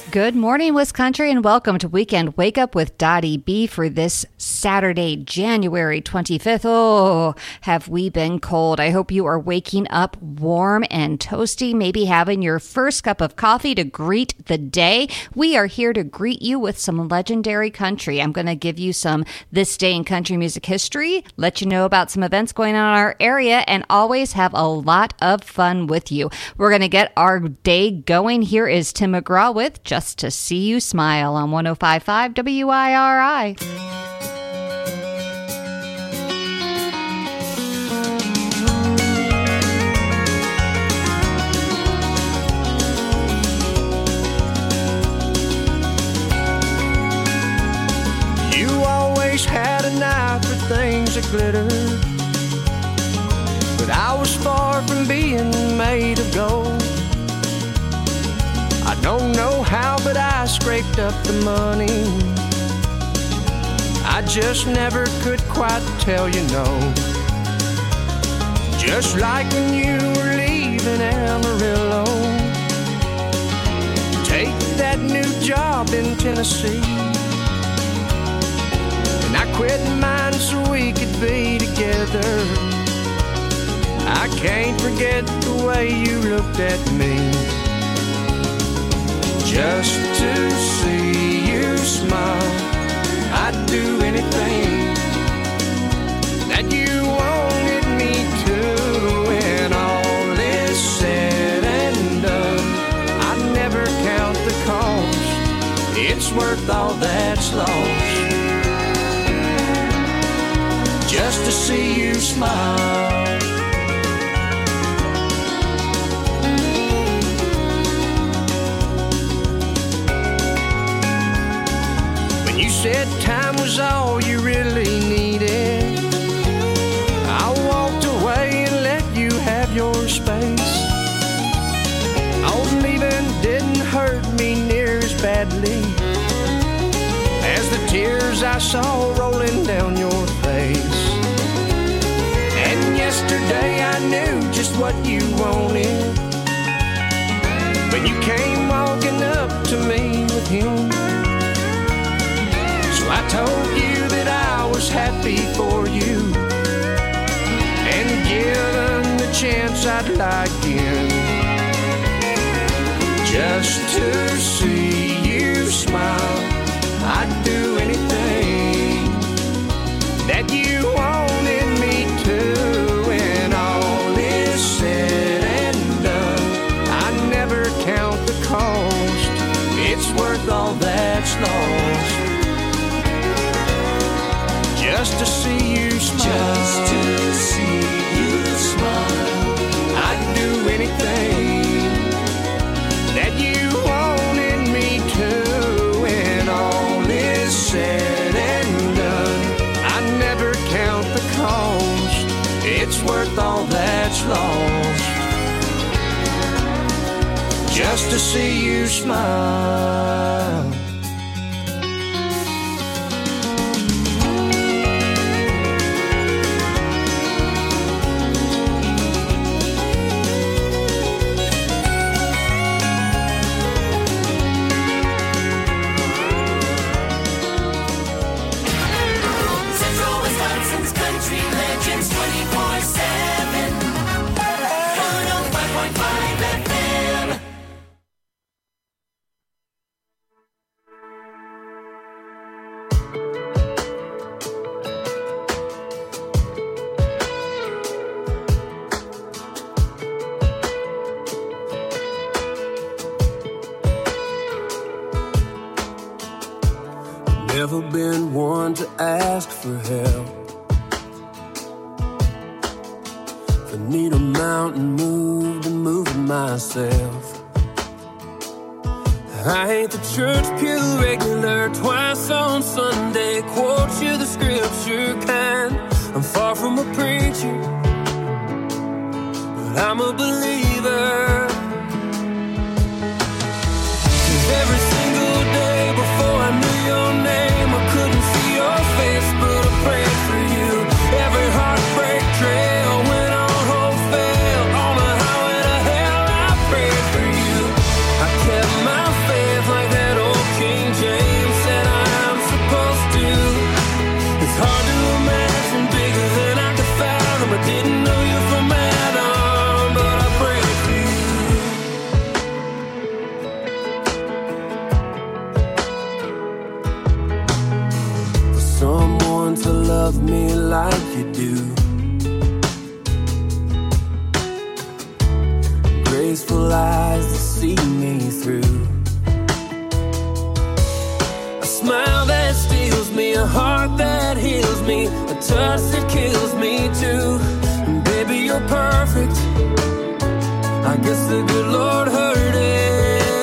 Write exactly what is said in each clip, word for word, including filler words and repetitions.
Good morning, Wisconsin, and welcome to Weekend Wake Up with Dottie B for this Saturday, January twenty-fifth. Oh, have we been cold? I hope you are waking up warm and toasty, maybe having your first cup of coffee to greet the day. We are here to greet you with some legendary country. I'm going to give you some This Day in Country Music History, let you know about some events going on in our area, and always have a lot of fun with you. We're going to get our day going. Here is Tim McGraw with Just Just to See You Smile on one oh five point five W I R I. You always had an eye for things that glitter, but I was far from being made of gold. I don't know how, but I scraped up the money. I just never could quite tell you no. Just like when you were leaving Amarillo, take that new job in Tennessee, and I quit mine so we could be together. I can't forget the way you looked at me. Just to see you smile, I'd do anything that you wanted me to. When all is said and done, I never count the cost. It's worth all that's lost, just to see you smile. Said time was all you really needed, I walked away and let you have your space. Oh, leaving didn't hurt me near as badly as the tears I saw rolling down your face. And yesterday I knew just what you wanted when you came walking up to me with him. I told you that I was happy for you, and given the chance I'd like in, just to see you smile. I'd do anything that you wanted me to. When all is said and done, I never count the cost. It's worth all that's lost, just to see you smile. Just to see you smile. I'd do anything that you wanted me to. When all is said and done, I never count the cost. It's worth all that's lost, just to see you smile. Never been one to ask for help. If I need a mountain moved, I'm moving myself. I ain't the church pew regular, twice on Sunday, quote you the scripture kind. I'm far from a preacher, but I'm a believer. 'Cause every single day before I knew your name, I couldn't see your face, but I prayed for you. Every heartbreak trail went on, hope failed. On the highway to hell, I prayed for you. I kept my faith like that. love me like you do. Graceful eyes that see me through. A smile that steals me, a heart that heals me, a touch that kills me too. And baby, you're perfect. I guess the good Lord heard it.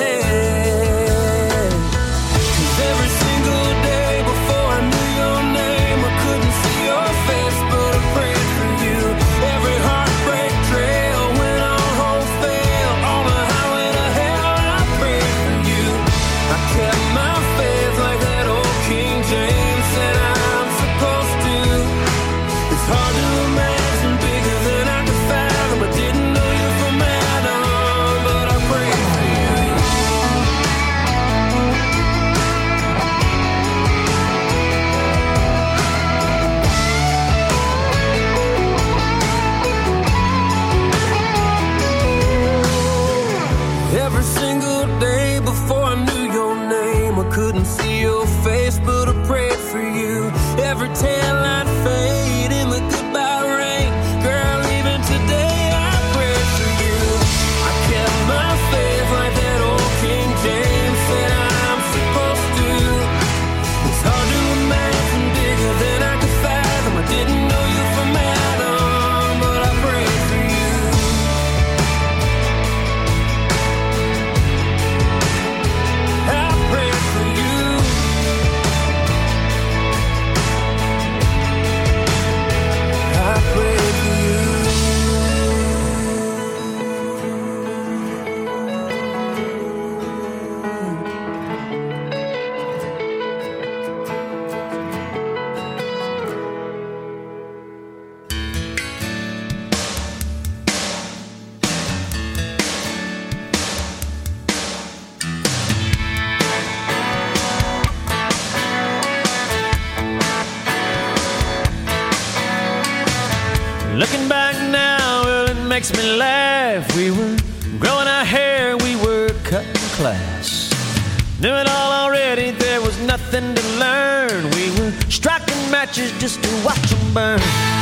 Looking back now, well, it makes me laugh. We were growing our hair, we were cutting class. Knew it all already, there was nothing to learn. We were striking matches just to watch them burn.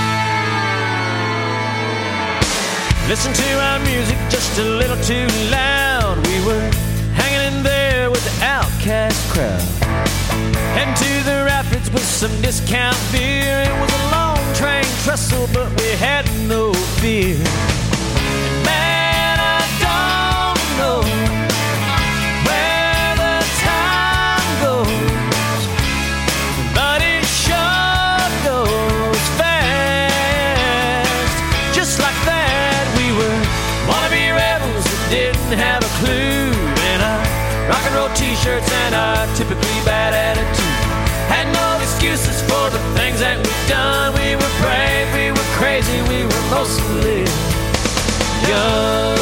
Listen to our music just a little too loud. We were hanging in there with the outcast crowd. Heading to the rapids with some discount beer. It was a long train trestle, but we had no fear. And man, I don't know where the time goes, but it sure goes fast. Just like that, we were wannabe rebels that didn't have a clue. And our rock and roll t-shirts and our typically bad attitude had no excuses for the things that we've done. We were brave, we were crazy, we were mostly young.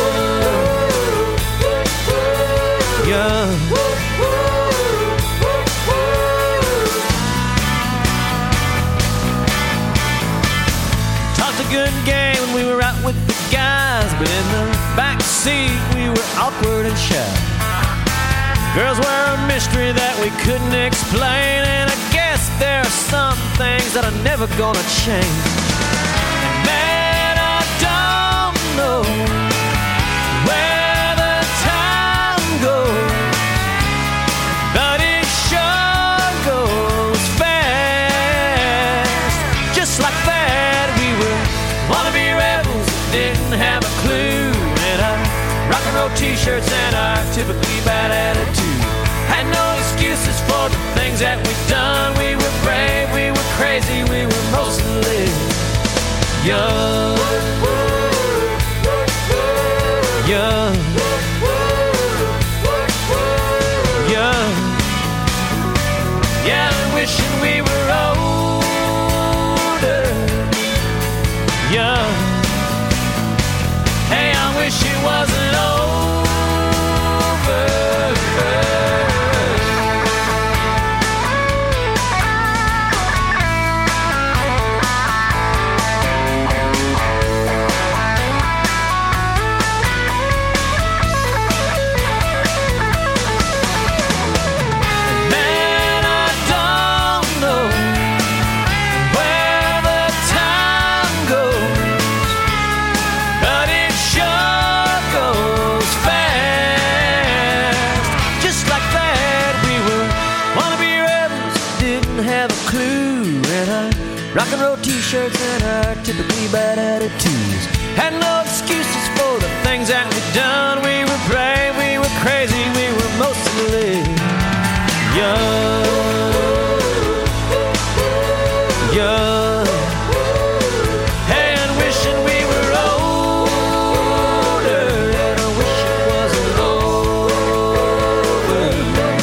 Young. Talked a good game when we were out with the guys, but in the back seat we were awkward and shy. Girls were a mystery that we couldn't explain, and I guess there are some things that are never gonna change. And man, I don't know where the time goes, but it sure goes fast. Just like that, we were wannabe rebels that didn't have a clue. And our rock and roll t-shirts and our typically bad attitude had no excuses for the things that we've done. We were brave, we were crazy, we were mostly young. Young. Young. Yeah, I'm wishing we were older. Young. Hey, I wish it wasn't over. rock and roll t-shirts and our typically bad attitudes. Had no excuses for the things that we'd done. We were brave, we were crazy, we were mostly young. Young. And wishing we were older, and I wish it wasn't over.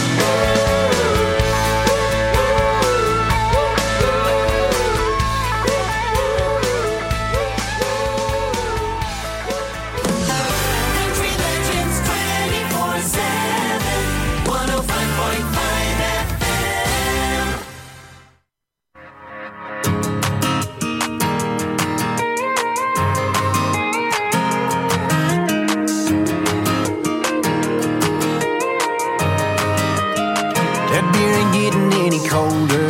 Country Legends twenty-four seven, one oh five point five F M. That beer ain't getting any colder,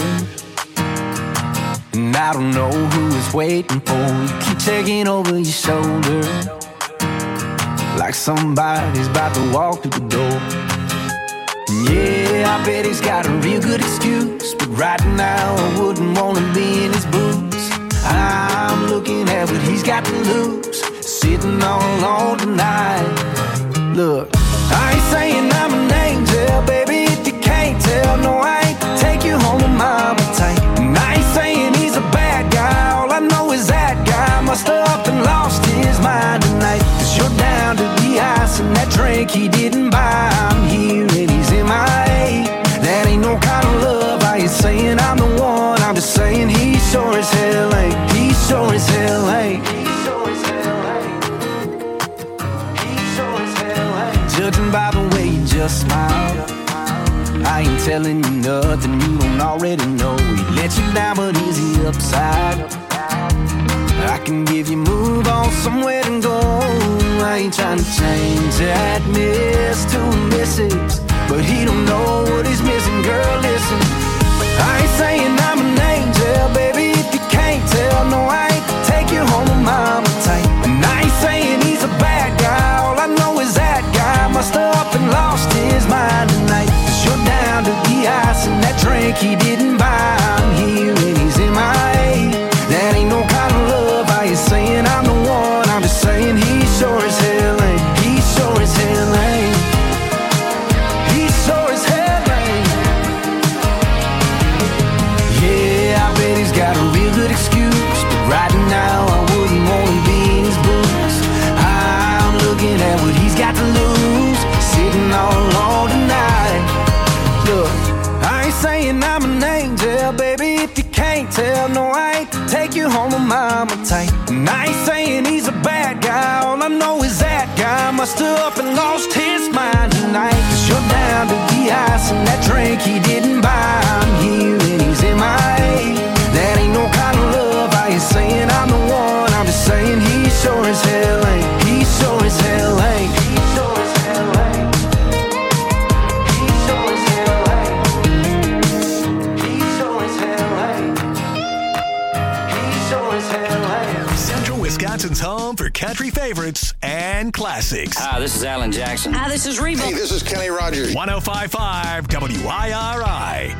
and I don't know who is waiting for you. Keep checking over your shoulder, like somebody's about to walk through the door. And yeah, I bet he's got a real good excuse, but right now I wouldn't want to be in his boots. I'm looking at what he's got to lose, sitting all alone tonight. Look, I ain't saying I'm an angel, baby, if you can't tell. No, I ain't to take you home with mama tight. And I ain't saying he's a bad guy, all I know is that guy must have up and lost his mind tonight. Cause you're down to the ice and that drink he didn't buy. I'm here and he's in my A. That ain't no kind of love. I ain't saying I'm the one, I'm just saying he sure as hell ain't. He sure as hell ain't. Judging by the way you just smile, I ain't telling you nothing you don't already know. He let you down, but is he upside? I can give you move on somewhere to go. I ain't trying to change that miss to a missus, but he don't know what he's missing. Girl, listen, I ain't saying I'm an angel, baby, if you can't tell. No, I ain't to take you home with mama tight. And I ain't saying he's a bad guy, all I know is that guy must have up and lost his mind tonight. Cause you're down to the ice and that drink he didn't buy. I'm here and he's in my A. That ain't no kind of love. I ain't saying I'm the one, I'm just saying he sure as hell ain't. He sure as hell ain't. He sure as hell ain't. Yeah, I bet he's got a real good excuse, but right now I wouldn't want to be in his boots. I'm looking at what he's got to lose, sitting all alone tonight. Look, I ain't saying I'm an angel, baby, if you can't tell. No, I ain't to take you home with mama tight. And I ain't saying he's a bad guy, all I know is that guy must have up and lost his mind tonight. Cause you're down to the ice and that drink he didn't buy. I'm here and he's in my A. That ain't no kind of love. I ain't saying I'm the one, I'm just saying he sure as hell ain't. He sure as hell ain't. He sure as hell ain't. He sure as hell ain't. He sure as hell ain't. He sure as hell ain't. Central Wisconsin's home for country favorites and classics. Hi, this is Alan Jackson. Hi, this is Reba. Hey, this is Kenny Rogers. one oh five point five W I R I.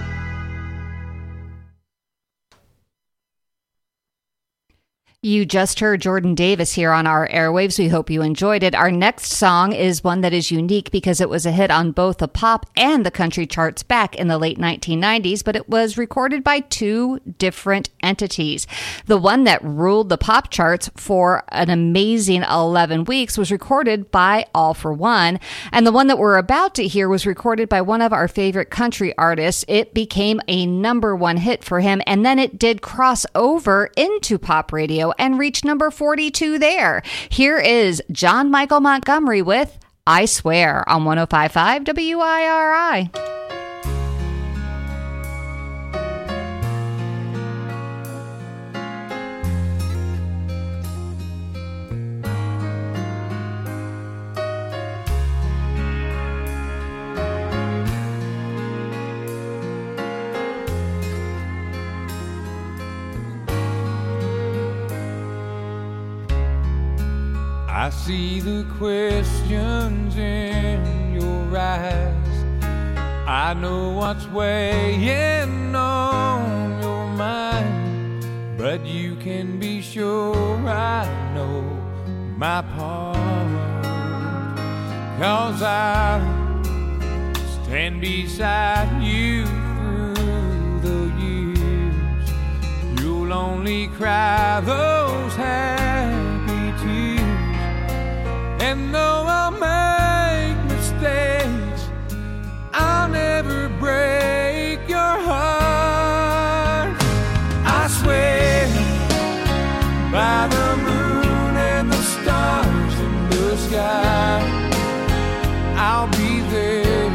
You just heard Jordan Davis here on our airwaves. We hope you enjoyed it. Our next song is one that is unique because it was a hit on both the pop and the country charts back in the late nineteen nineties, but it was recorded by two different entities. The one that ruled the pop charts for an amazing eleven weeks was recorded by All for One, and the one that we're about to hear was recorded by one of our favorite country artists. It became a number one hit for him, and then it did cross over into pop radio and reached number forty-two there. Here is John Michael Montgomery with I Swear on one oh five point five W I R I. I see the questions in your eyes. I know what's weighing on your mind. but you can be sure I know my part. 'Cause I'll stand beside you through the years. You'll only cry those happy tears. And though I'll make mistakes, I'll never break your heart. I swear by the moon and the stars in the sky, I'll be there.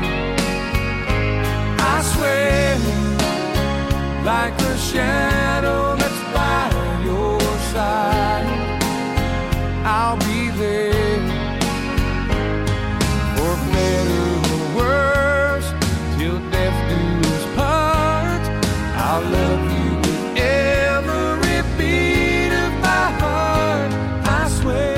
I swear like a shadow that's by your side, I'll be there. For better or worse, till death do us part, I'll love you with every beat of my heart. I swear.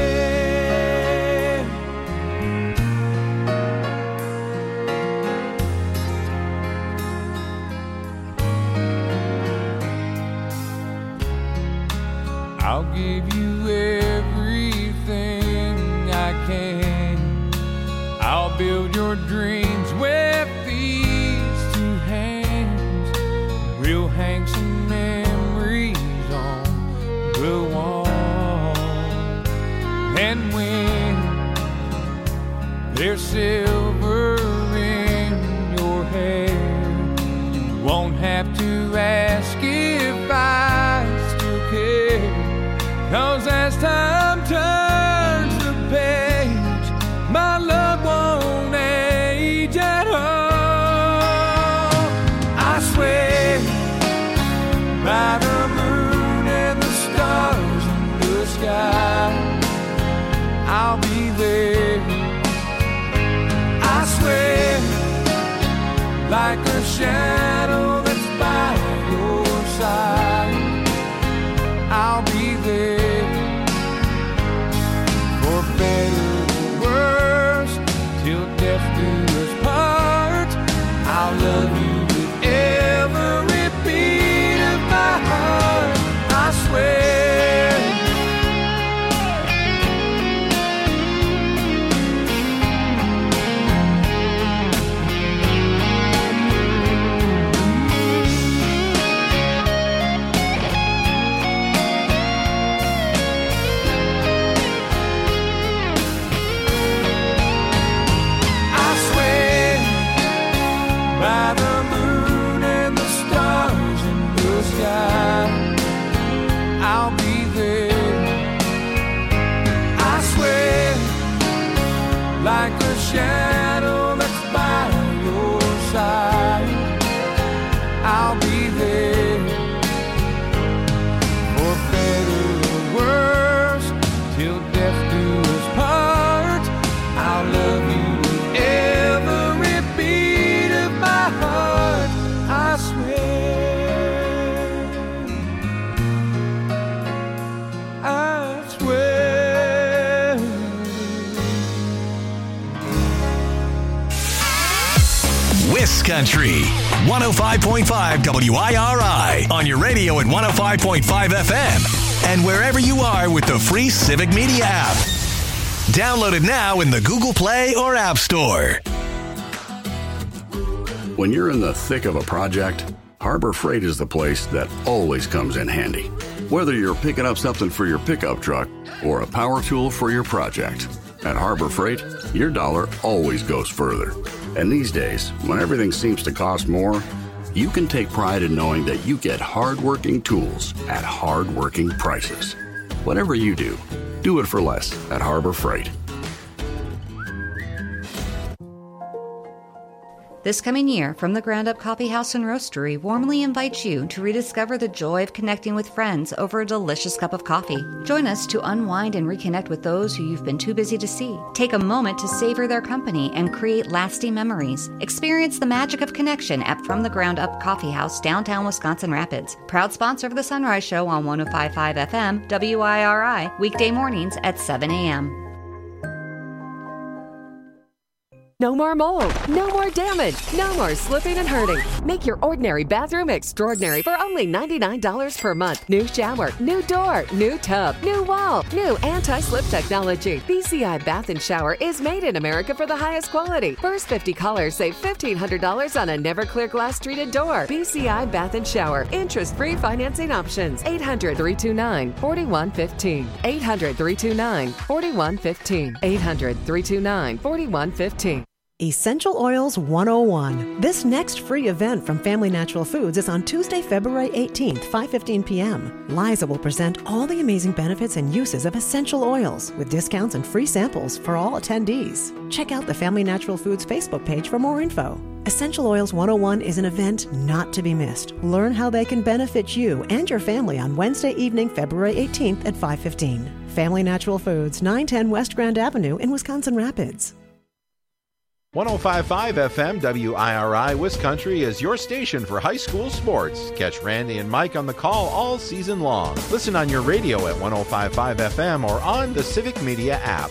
I'll give you everything I can. I'll build your dreams with these two hands. We'll hang some memories on the wall. And when there's silver in your hair, you won't have to ask if I still care. 'Cause as time turns the page, my love won't age at all. I swear by the moon and the stars in the sky, I'll be there. I swear like a shadow that's by your side, I'll be there. For better or worse, till death do us part, I'll love you with every beat of my heart. I swear. By the moon and the stars in the sky, I'll be there. I swear like a shadow that's by your side, I'll be there. For better or worse, till death do us part, I'll love you with every beat of my heart. I swear, I swear. Wiss Country, one oh five point five W I R I, on your radio at one oh five point five F M, and wherever you are with the free Civic Media app. Download it now in the Google Play or App Store. When you're in the thick of a project, Harbor Freight is the place that always comes in handy. Whether you're picking up something for your pickup truck or a power tool for your project, at Harbor Freight, your dollar always goes further. And these days, when everything seems to cost more, you can take pride in knowing that you get hard-working tools at hard-working prices. Whatever you do, do it for less at Harbor Freight. This coming year, From the Ground Up Coffee House and Roastery warmly invites you to rediscover the joy of connecting with friends over a delicious cup of coffee. Join us to unwind and reconnect with those who you've been too busy to see. Take a moment to savor their company and create lasting memories. Experience the magic of connection at From the Ground Up Coffee House, downtown Wisconsin Rapids. Proud sponsor of the Sunrise Show on one oh five point five F M, W I R I, weekday mornings at seven a.m. No more mold, no more damage, no more slipping and hurting. Make your ordinary bathroom extraordinary for only ninety-nine dollars per month. New shower, new door, new tub, new wall, new anti-slip technology. B C I Bath and Shower is made in America for the highest quality. First fifty callers save fifteen hundred dollars on a never clear glass treated door. B C I Bath and Shower. Interest-free financing options. eight hundred, three two nine, four one one five. eight hundred, three two nine, four one one five. eight hundred, three two nine, four one one five. Essential Oils one oh one. This next free event from Family Natural Foods is on Tuesday, February eighteenth, five fifteen p.m. Liza will present all the amazing benefits and uses of essential oils with discounts and free samples for all attendees. Check out the Family Natural Foods Facebook page for more info. Essential Oils one oh one is an event not to be missed. Learn how they can benefit you and your family on Wednesday evening, February eighteenth at five fifteen. Family Natural Foods, nine ten West Grand Avenue in Wisconsin Rapids. one oh five point five F M W I R I Wiscountry is your station for high school sports. Catch Randy and Mike on the call all season long. Listen on your radio at one oh five point five F M or on the Civic Media app.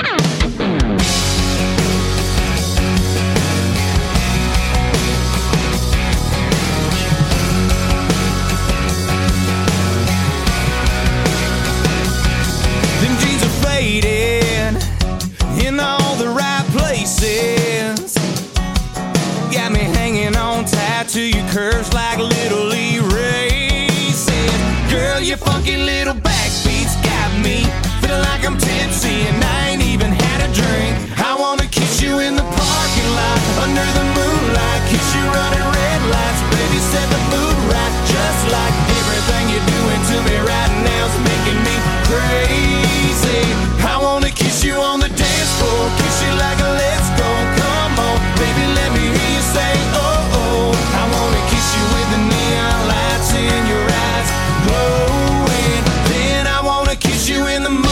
Them jeans are faded in all the right places. Got me hanging on tight to your curves like little erases. Girl, your funky little backbeats got me feeling like I'm tipsy and I ain't even had a drink. I wanna kiss you in the parking lot under the moonlight, kiss you running red lights, baby, set the mood right. Just like everything you're doing to me right now is making me crazy. I wanna kiss you on the dance floor, kiss you like a let's go. Come on, baby, let me hear you say oh oh. I wanna kiss you with the neon lights in your eyes glowing. Then I wanna kiss you in the morning.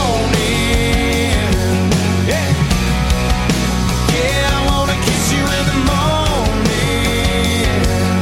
Yeah, yeah, I wanna kiss you in the morning.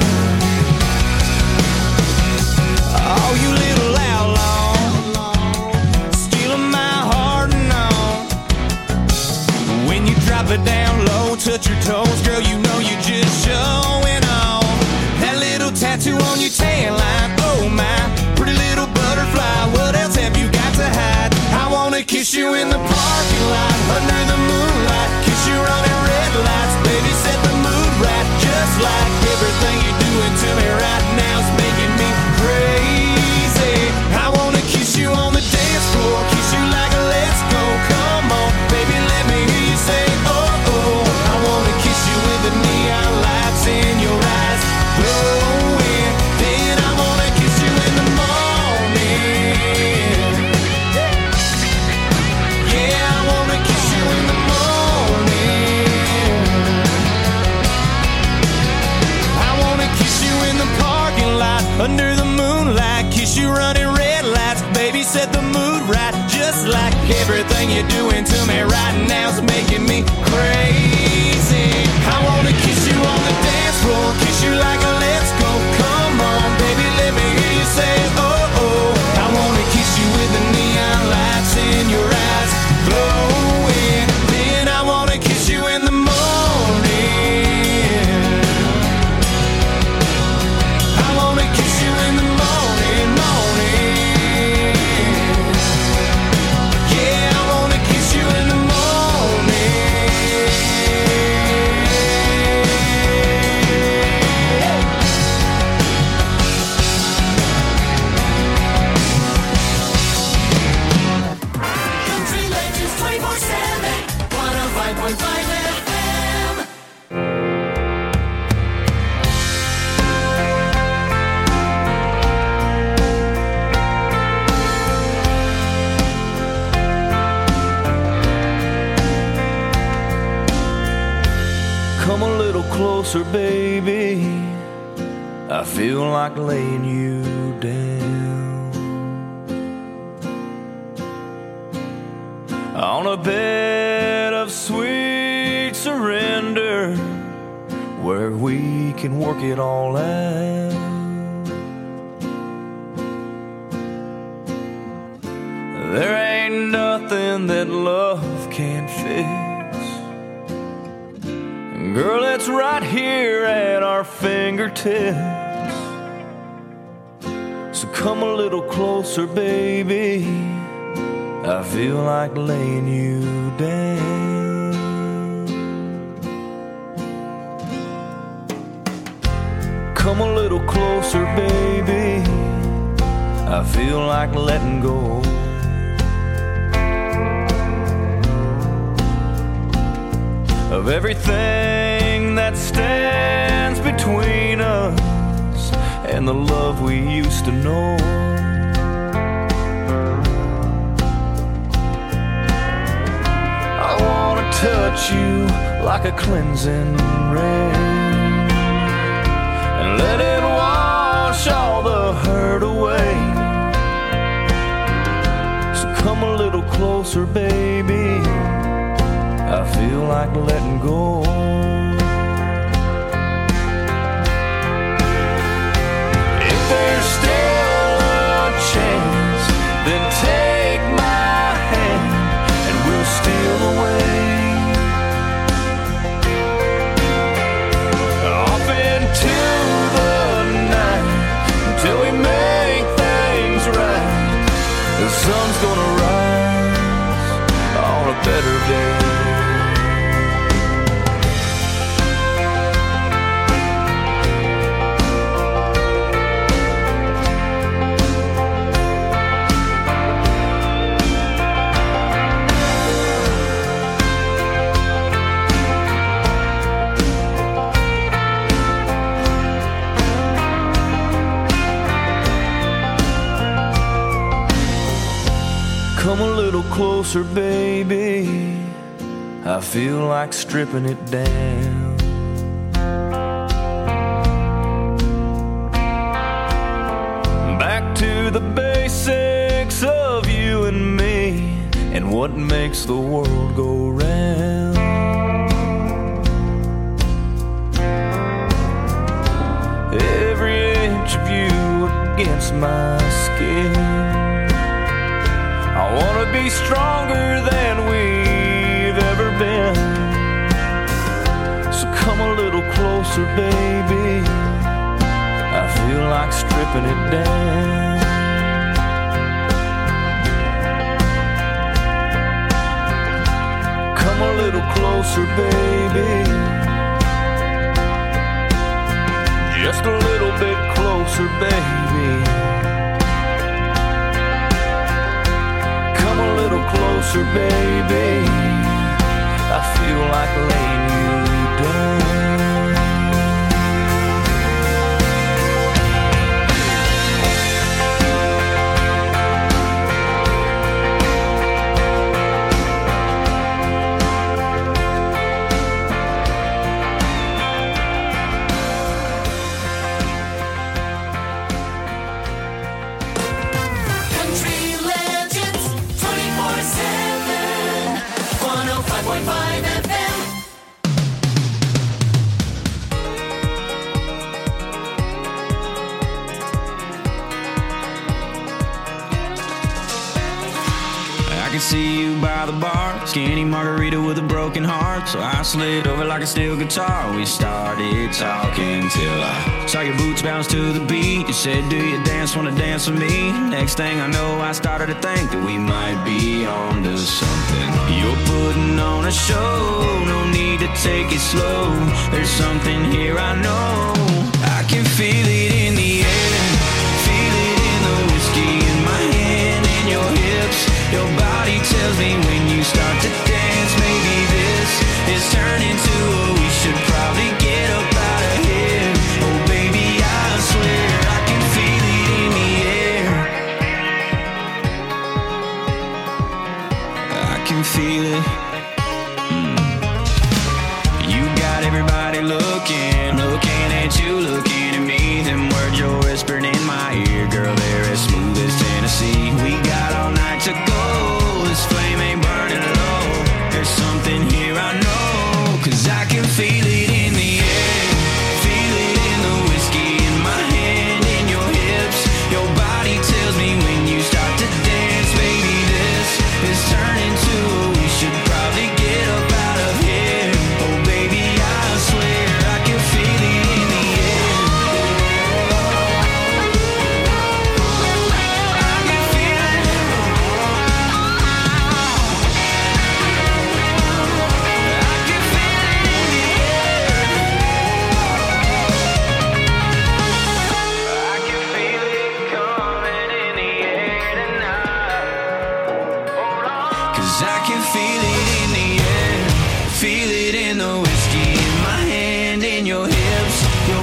Oh, you little outlaw, stealing my heart and all. When you drop it down low, touch your toes, girl, you know you're just showing off. That little tattoo on your tan line, oh my, pretty little butterfly, what else have you got to hide? I wanna kiss you in the parking lot, under the moonlight, kiss you running red lights, baby, set the mood right. Just like everything you're doing to me right now is making me crazy. I wanna kiss you on the dance floor, kiss you like a let's go. Come on, baby, let me hear you say oh oh. I wanna kiss you with the neon lights in your eyes glowing. Then I wanna kiss you in the morning. Yeah, I wanna kiss you in the morning. I wanna kiss you in the parking lot under the moonlight, kiss you running red lights, baby, set the mood right. Just like everything you're doing to me right now is making me crazy. I wanna kiss you on the dance floor, kiss you like a let's go. Come on, baby, let me hear you say oh oh. I wanna kiss you with the neon lights in your eyes glowing. Then I wanna kiss you in the morning. I wanna kiss you in the morning, morning. Yeah, I wanna kiss you in the morning. Country Legends twenty-four seven, one oh five point five F M. Come a little closer, baby. I feel like laying you down on a bed of sweet surrender where we can work it all out. There ain't nothing that love can't fix. Girl, it's right here at our fingertips. So come a little closer, baby. I feel like laying you down. Come a little closer, baby. I feel like letting go. Of everything that stands between us and the love we used to know. I wanna touch you like a cleansing rain and let it wash all the hurt away. So come a little closer, baby. I feel like letting go. If there's still a chance, then take my hand and we'll steal away off into the night until we make things right. The sun's gonna rise on a better day. Come a little closer, baby. I feel like stripping it down. Back to the basics of you and me and what makes the world go round. Every inch of you against my skin. I wanna be stronger than we've ever been. So come a little closer, baby. I feel like stripping it down. Come a little closer, baby. Just a little bit closer, baby. A little closer, baby. I feel like laying you down. See you by the bar, skinny margarita with a broken heart. So I slid over like a steel guitar. We started talking till I saw your boots bounce to the beat. You said, do you dance, wanna dance with me? Next thing I know, I started to think that we might be on to something. You're putting on a show, no need to take it slow. There's something here I know. I can feel it in the air, feel it in the whiskey in my hand and your hips. Your body tells me when you start to dance, maybe this is turning to a we should probably get up out of here. Oh baby, I swear I can feel it in the air. I can feel it. Mm. You got everybody looking, looking at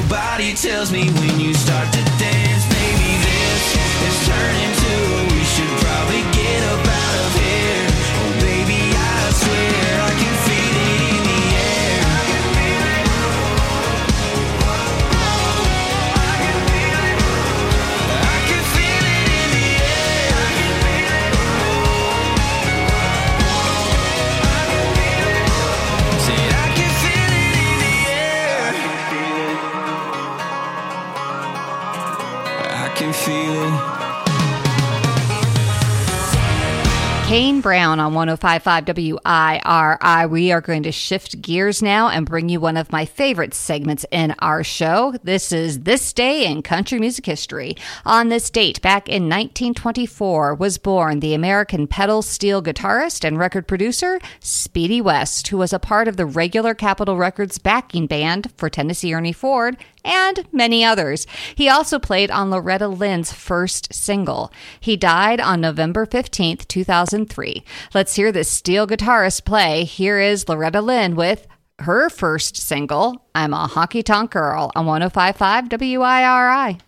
body tells me when you start to dance, baby, this is turning to we should probably get up out of here. Oh, baby, I swear I can feel it in the air. I can feel it. I can feel it. I can feel it in the air. I can feel it. I can feel it. Said I can feel it in the air. I can feel it. Kane Brown on one oh five point five W I R I. We are going to shift gears now and bring you one of my favorite segments in our show. This is This Day in Country Music History. On this date, back in nineteen twenty-four, was born the American pedal steel guitarist and record producer Speedy West, who was a part of the regular Capitol Records backing band for Tennessee Ernie Ford and many others. He also played on Loretta Lynn's first single. He died on November fifteenth, two thousand three. Let's hear this steel guitarist play. Here is Loretta Lynn with her first single, I'm a Honky Tonk Girl, on one oh five point five W I R I.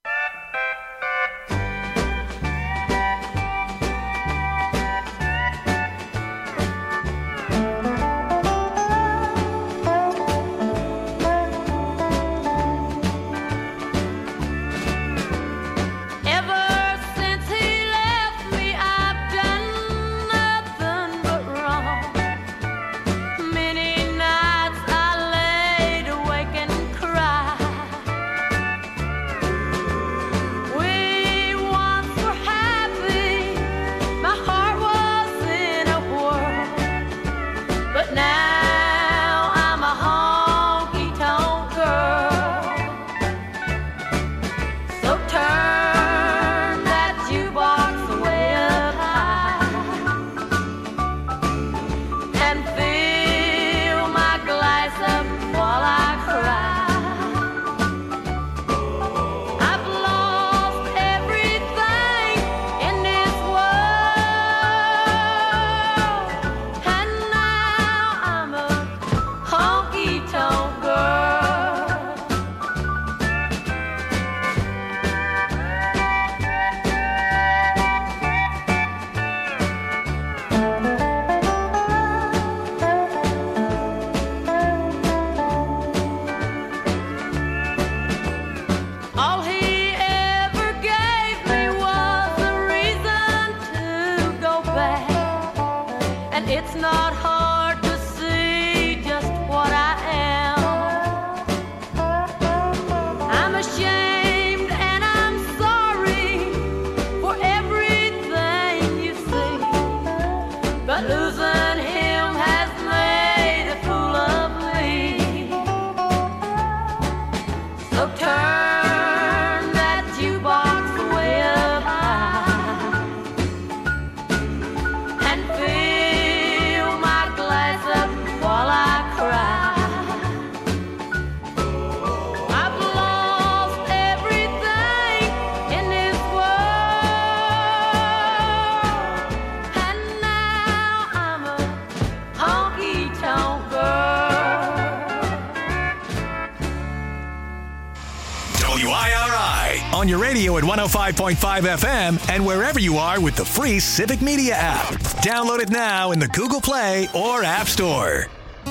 On your radio at one oh five point five F M and wherever you are with the free Civic Media app. Download it now in the Google Play or App Store.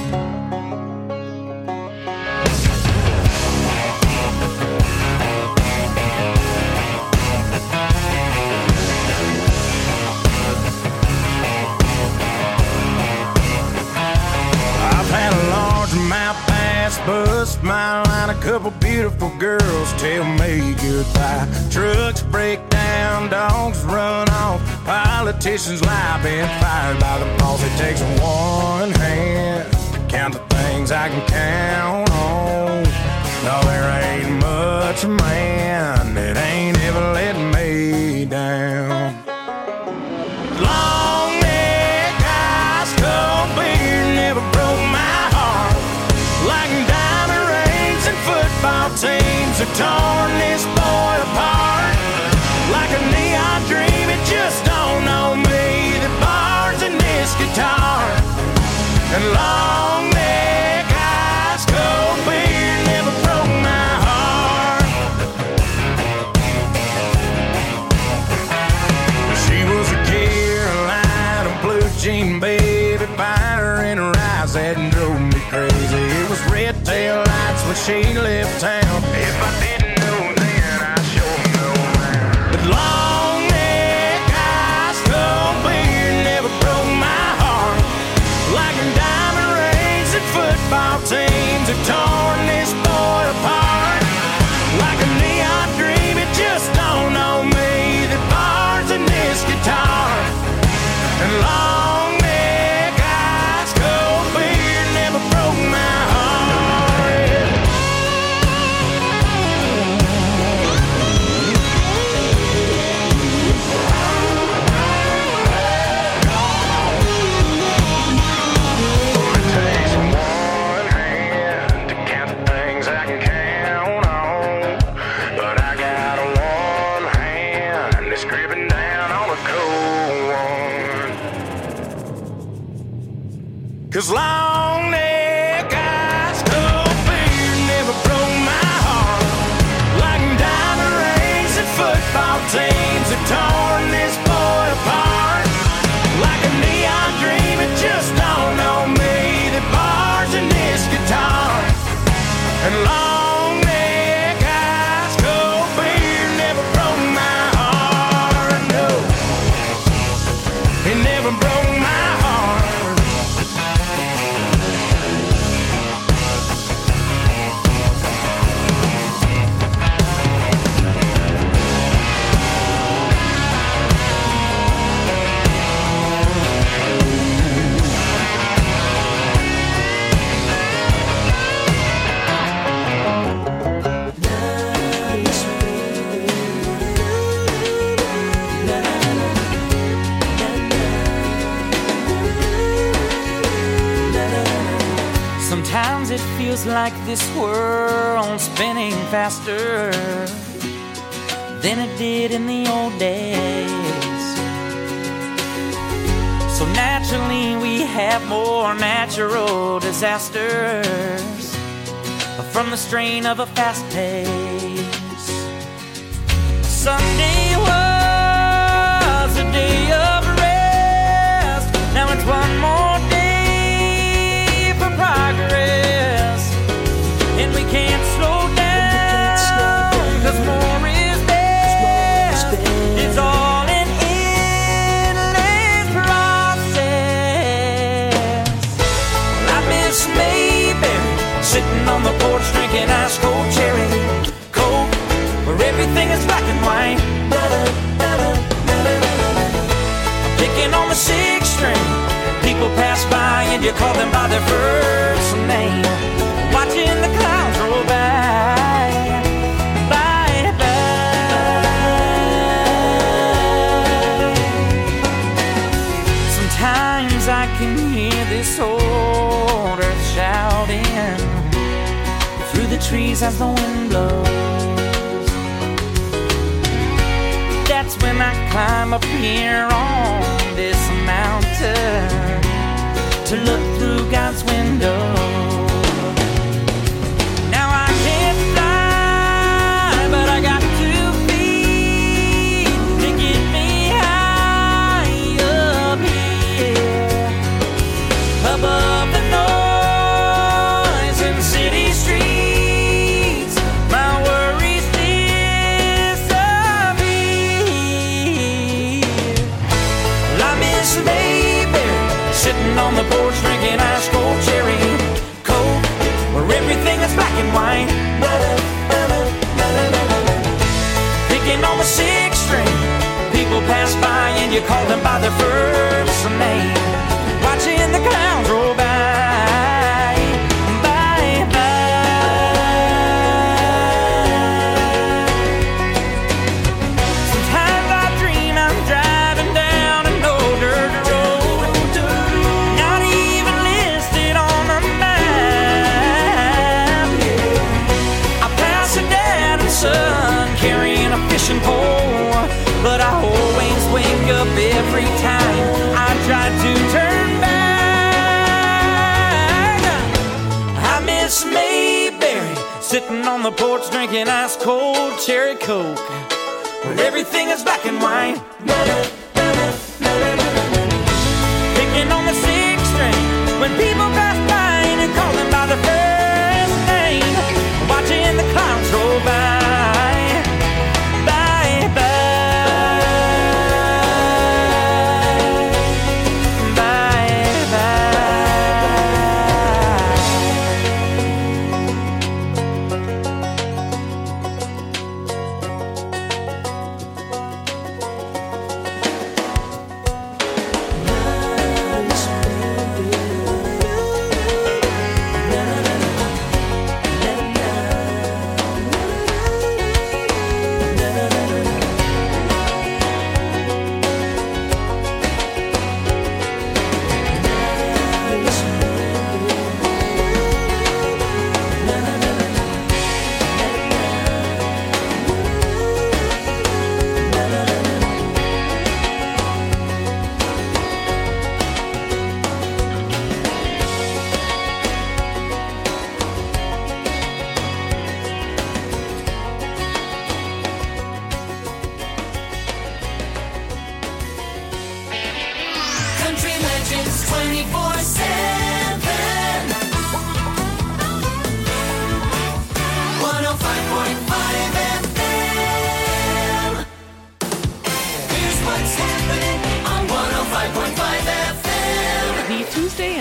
I've had a large mouth pass, bust my line, a couple beautiful girls tell me goodbye. Trucks break down, dogs run off, politicians lie, been fired by the boss. It takes one hand to count the things I can count on. No, there ain't much man that ain't ever let me down. Long neck, ice cold beer never broke my heart. Like diamond rings and football teams have torn this boy apart. Like a neon dream, it just don't know me. The bars in this guitar and long neck, ice cold beer never broke my heart. she left town. If I didn't know then, I sure know now. But long neck ice cold beer never broke my heart like a diamond rings and football teams have torn this boy apart. Like a neon dream, it just dawned on me that bars in this guitar and long neck ice cold beer never broke my heart. It takes one hand to count the things I can count on, but I got one hand that's gripping down on a cold one. 'Cause long neck ice cold beer never broke my heart like diamond rings and football teams have torn this boy apart. Like a neon dream, it just dawned on me that bars in this guitar and long neck ice cold beer never broke my heart. No, it never broke my heart. Sometimes it feels like this world's spinning faster than it did in the old days. So naturally we have more natural disasters from the strain of a fast pace. Sunday was a day of rest. Now it's one more day for progress, and we can't slow down, 'cause more is best. It's all an endless process. I miss Mayberry sitting on the porch drinking ice cold cherry coke, where everything is black and white. Picking on the sixth string, people pass by and you call them by their first name. Watching the clouds roll by, by, by. Sometimes I can hear this old earth shouting through the trees as the wind blows. That's when I climb up here on this mountain to look through God's window. Now I can't fly, but I got two feet to get me high up here, above the noise in city streets. My worries disappear. Well, I miss Mayberry sitting on the porch drinking ice cold cherry coke, where everything is black and white. Picking on the sixth string, people pass by and you call them by their first name. Watching the clouds roll by, by, by. Sometimes I dream I'm driving down an old dirt road, not even listed on the map. I pass a dad and son carrying a fishing pole, but I always wake up every time I try to turn back. I miss Mayberry sitting on the porch drinking ice cold cherry coke, where everything is black and white. Picking on the sixth string when people pass by and call them by their first name.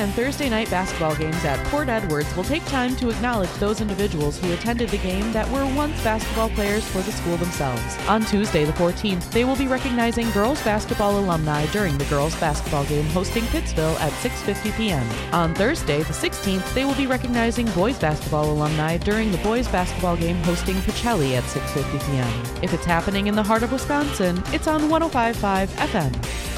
and Thursday night basketball games at Port Edwards will take time to acknowledge those individuals who attended the game that were once basketball players for the school themselves. On Tuesday the fourteenth, they will be recognizing girls basketball alumni during the girls basketball game hosting Pittsville at six fifty p.m. On Thursday the sixteenth, they will be recognizing boys basketball alumni during the boys basketball game hosting Pacelli at six fifty p.m. If it's happening in the heart of Wisconsin, it's on one oh five point five F M.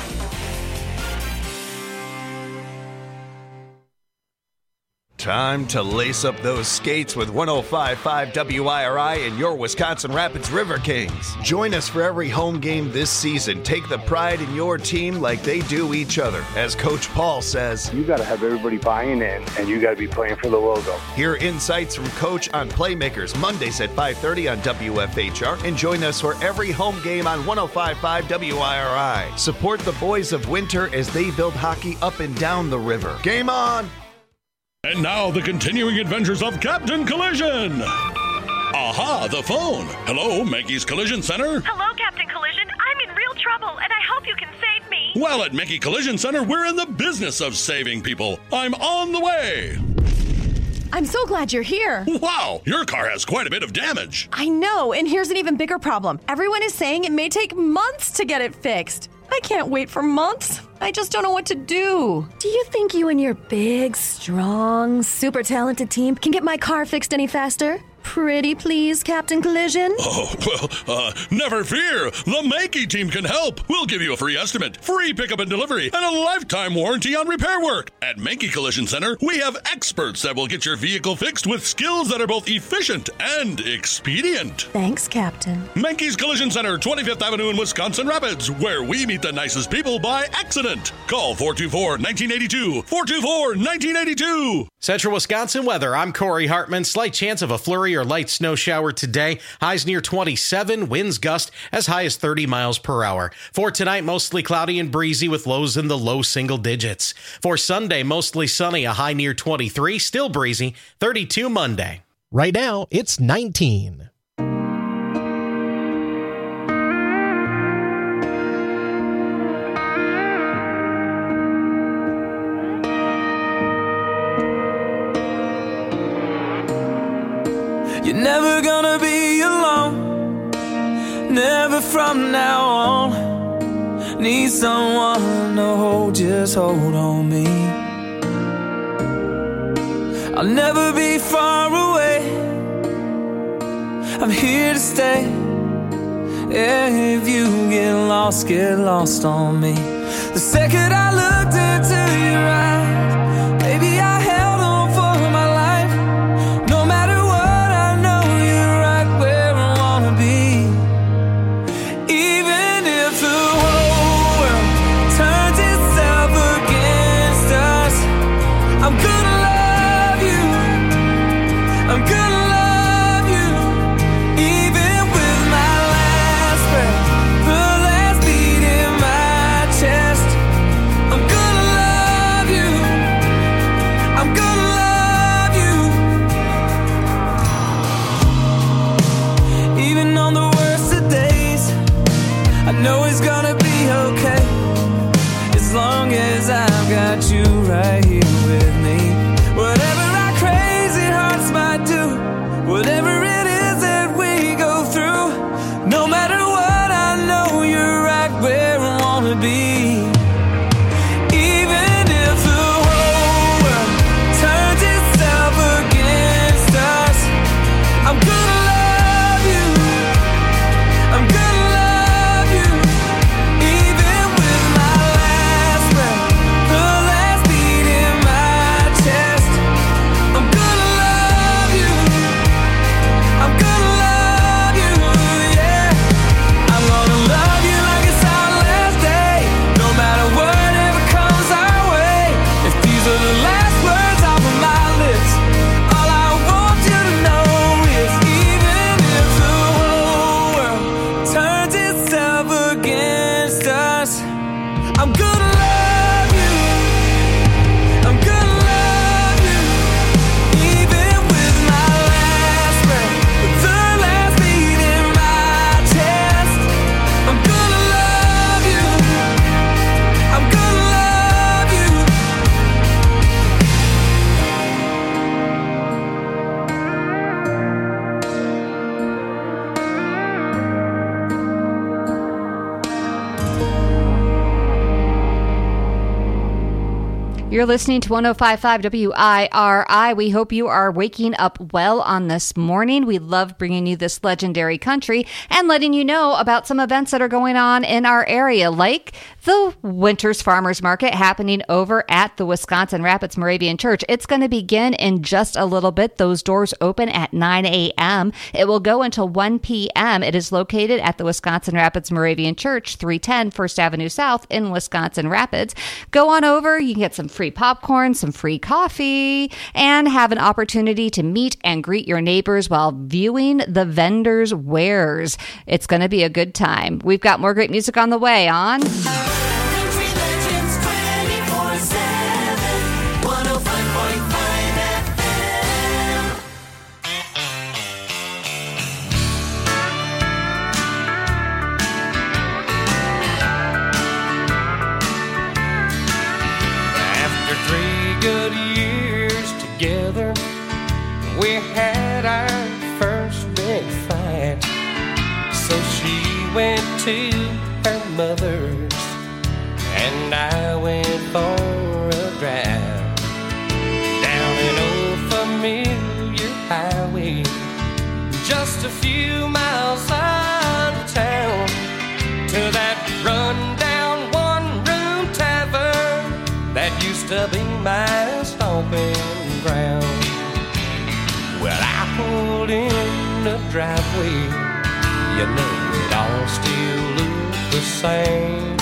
Time to lace up those skates with one oh five point five W I R I and your Wisconsin Rapids River Kings. Join us for every home game this season. Take the pride in your team like they do each other. As Coach Paul says, you got to have everybody buying in, and you got to be playing for the logo. Hear insights from Coach on Playmakers Mondays at five thirty on W F H R, and join us for every home game on one oh five point five W I R I. Support the boys of Winter as they build hockey up and down the river. Game on! And now the continuing adventures of Captain Collision. Aha, the phone. Hello, Mankey's Collision Center. Hello, Captain Collision. I'm in real trouble, and I hope you can save me. Well, at Mankey Collision Center, we're in the business of saving people. I'm on the way. I'm so glad you're here. Wow, your car has quite a bit of damage. I know, and here's an even bigger problem. Everyone is saying it may take months to get it fixed. I can't wait for months. I just don't know what to do. Do you think you and your big, strong, super talented team can get my car fixed any faster? Pretty please, Captain Collision? Oh, well, uh, never fear. The Mankey team can help. We'll give you a free estimate, free pickup and delivery, and a lifetime warranty on repair work. At Mankey Collision Center, we have experts that will get your vehicle fixed with skills that are both efficient and expedient. Thanks, Captain. Mankey's Collision Center, twenty-fifth Avenue in Wisconsin Rapids, where we meet the nicest people by accident. Call four two four, one nine eight two, four two four, one nine eight two. Central Wisconsin weather. I'm Corey Hartman. Slight chance of a flurry or light snow shower today. Highs near twenty-seven. Winds gust as high as thirty miles per hour. For tonight, mostly cloudy and breezy with lows in the low single digits. For Sunday, mostly sunny. A high near twenty-three. Still breezy. thirty-two Monday. Right now, it's nineteen. You're never gonna be alone, never from now on. Need someone to hold, just hold on me. I'll never be far away, I'm here to stay. Yeah, if you get lost, get lost on me. The second I looked into your eyes, baby, I held on for my life. No matter what, I know you're right where I wanna be. Even if the whole world turns itself against us, I'm gonna love you, I'm gonna love you. Even with my last breath, the last beat in my chest, I'm gonna love you. You're listening to one oh five point five W I R I. We hope you are waking up well on this morning. We love bringing you this legendary country and letting you know about some events that are going on in our area, like the Winters Farmers Market happening over at the Wisconsin Rapids Moravian Church. It's going to begin in just a little bit. Those doors open at nine a.m. It will go until one p.m. It is located at the Wisconsin Rapids Moravian Church, three ten First Avenue South in Wisconsin Rapids. Go on over. You can get some free popcorn, some free coffee, and have an opportunity to meet and greet your neighbors while viewing the vendors' wares. It's going to be a good time. We've got more great music on the way on good years together, we had our first big fight. So she went to her mother's and I went for a drive down an old familiar highway, just a few miles out of town, to that rundown one-room tavern that used to be my stomping ground. Well, I pulled in the driveway, you know it all still looked the same,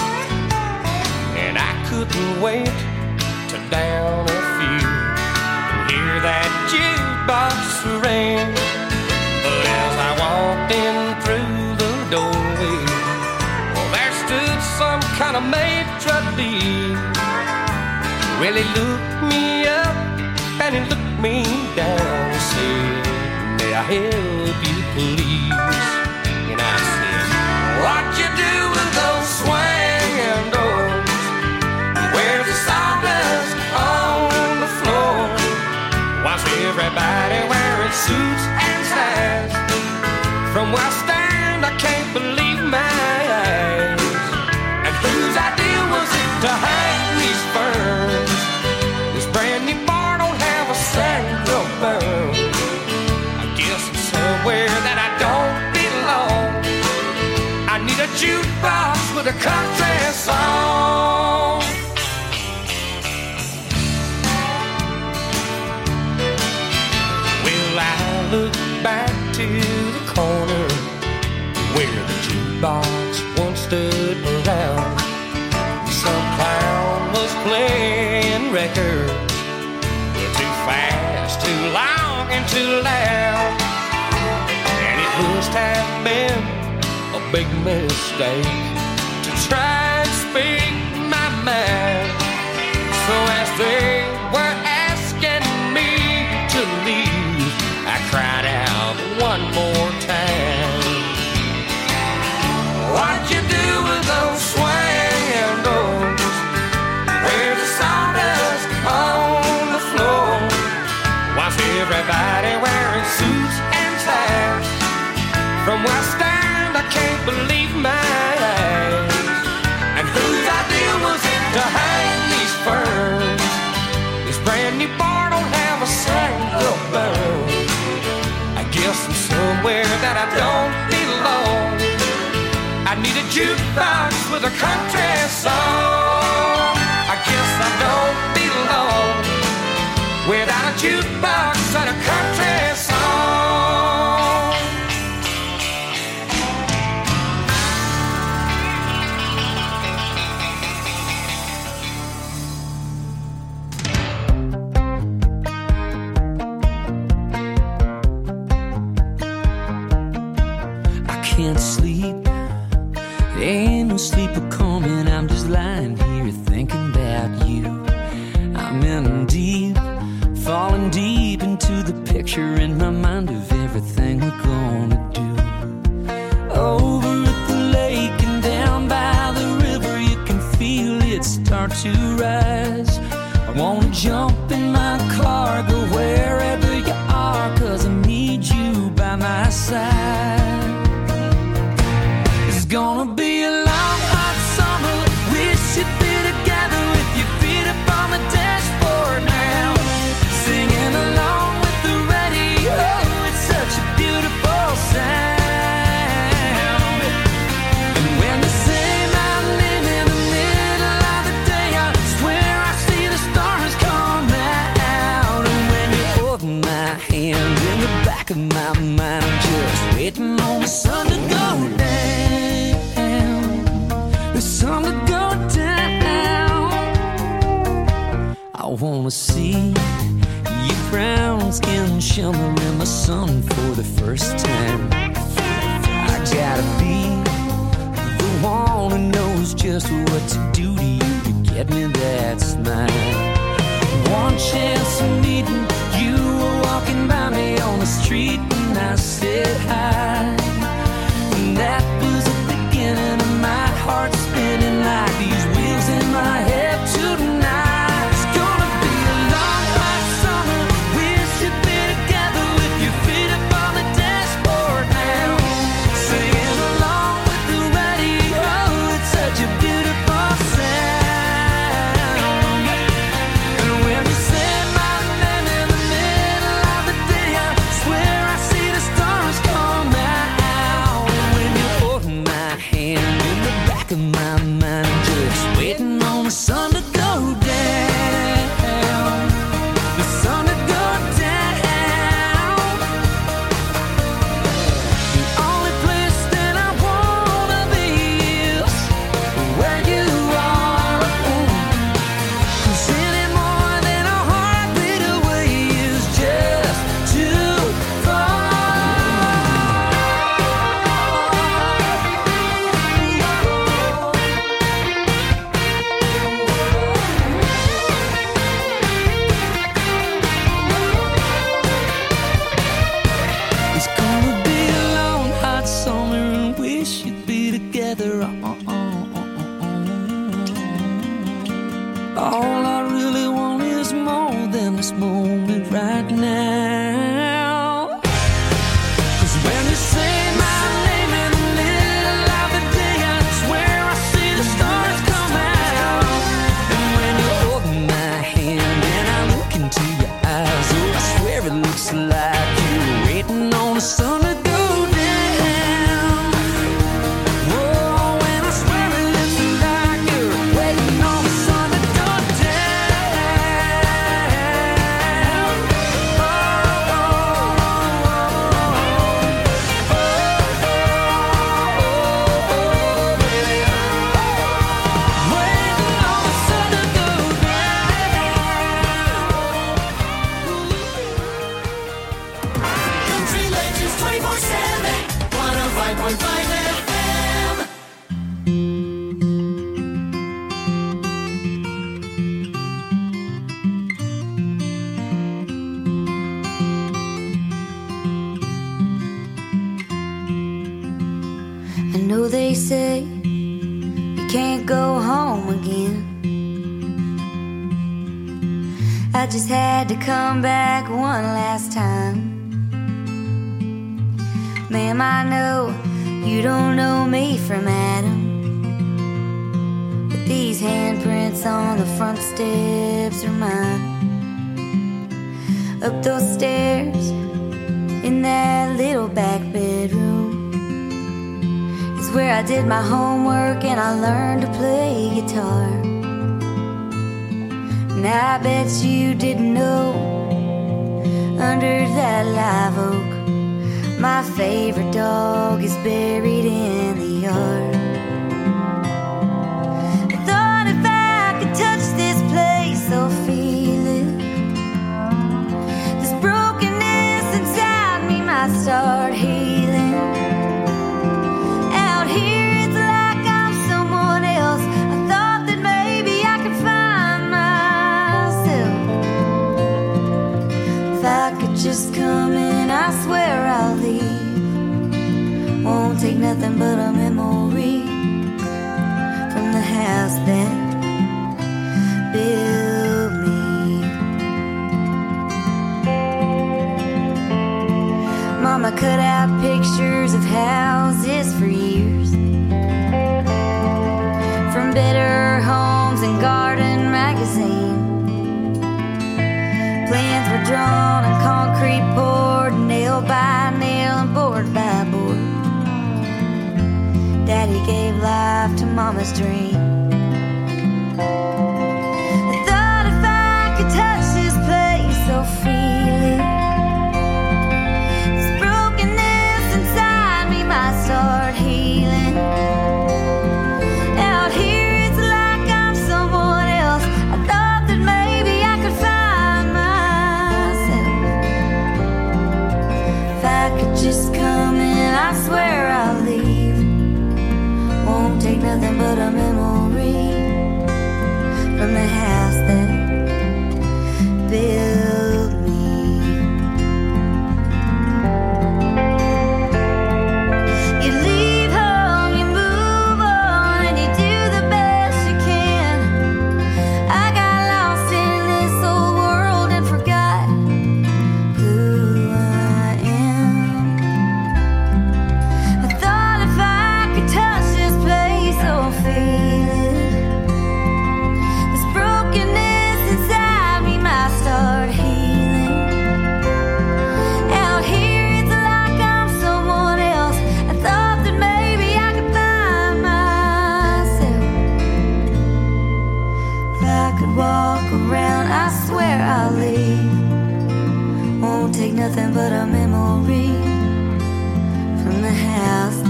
and I couldn't wait to down a few and hear that jukebox ring. But as I walked in through the doorway, well, there stood some kind of maitre d'. Well, he looked me up and he looked me down and said, "May I help you, please?" And I said, "What you do with those swinging doors? Where's the sawdust on the floor? Why's everybody wearing suits and ties? From where I stand, I can't believe my eyes. And whose idea was it to hang these ferns? This brand new bar don't have a single burn. I guess I'm somewhere that I don't belong. I need a jukebox with a country song." Well, I look back to the corner where the jukebox once stood around. Some clown was playing records, too fast, too long, and too loud. And it must have been a big mistake to try and speak my mind. So as they were asking me to leave, I cried out one more time, "What'd you do with those swinging doors? Where's the sawdust on the floor? Why's everybody wearing suits and ties? From where I stand, I can't believe my eyes. And whose idea was it to hang these ferns? This brand new bar don't have a single burn. I guess I'm somewhere that I don't belong. I need a jukebox with a country song. I guess I don't belong without a jukebox and a country song." I can't sleep. Ain't no sleep coming. I'm just lying here thinking about you. I'm in deep, falling deep into the picture in my mind of everything we're gonna do. Over at the lake and down by the river, you can feel it start to rise. I wanna jump in my car, go wherever you are, 'cause I need you by my side. It's gonna be a long, hot summer. Wish you'd be together with your feet up on the dash. waiting on the sun to go down, the sun to go down. I wanna see your brown skin shimmer in the sun for the first time. I gotta be the one who knows just what to do to you to get me that smile. One chance of meeting you were walking by me on the street and I said hi. And that was the beginning of my heart spinning like these wheels in my head tonight. It's gonna be a long hot summer. We should be together with your feet up on the dashboard now, singing along with the radio. It's such a beautiful sound. And when you say my name in the middle of the day, I swear I see the stars come out. And when you hold my hand in the back of my mind, just waiting on the sun to go down, the sun to go down. The only place that I wanna be is where you are. 'Cause any more than a heartbeat away is just too far. It's gonna be a long hot summer and we should be together. All I really want is more than this moment right now. 'Cause when you say my name in the middle of the day, I swear I see the stars come out. And when you hold my hand and I look into your eyes, oh, I swear it looks like you're waiting on the sun to go down. Oh, and I swear it looks like you're waiting on the sun to go down. Oh, oh, waiting on the sun to go Country Legends twenty-four seven, one oh five point five F M. I know they say you can't go home again. I just had to come back one last time. Ma'am, I know you don't know me from Adam, but these handprints on the front steps are mine. Up those stairs in that little back bedroom is where I did my homework and I learned to play guitar. And I bet you didn't know, under that live oak, my favorite dog is buried in the yard. I thought if I could touch this place or feel it, this brokenness inside me might start healing. Out here it's like I'm someone else. I thought that maybe I could find myself. If I could just come in, I swear I'll leave. Won't take nothing but a memory from the house that built me. Mama cut out pictures of houses for years, from Better Homes and Garden magazine. Plans were drawn and concrete poured, nail by nail and board by board. Daddy gave life to Mama's dream. I thought if I could touch this place or feel it, this brokenness inside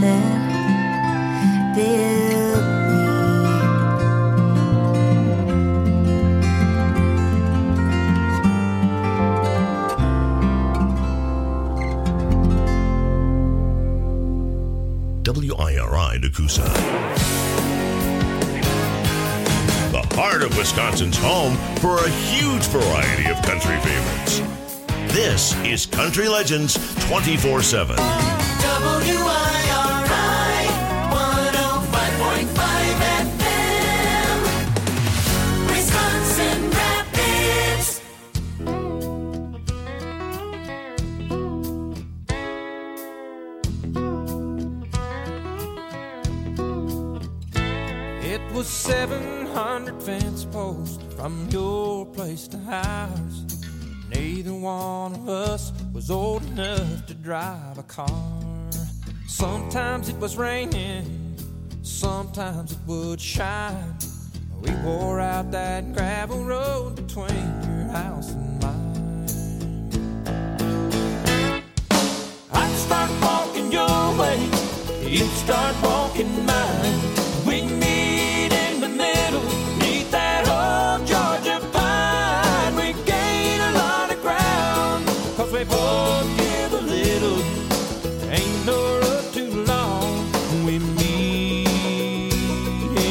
that built me. W I R I Nakusa. The heart of Wisconsin's home for a huge variety of country favorites. This is Country Legends twenty-four seven. W I R I one oh five point five F M, Wisconsin Rapids. It was seven hundred fence posts from your place to ours. Neither one of us was old enough to drive a car. Sometimes it was raining, sometimes it would shine. We wore out that gravel road between your house and mine. I'd start walking your way, you'd start walking mine.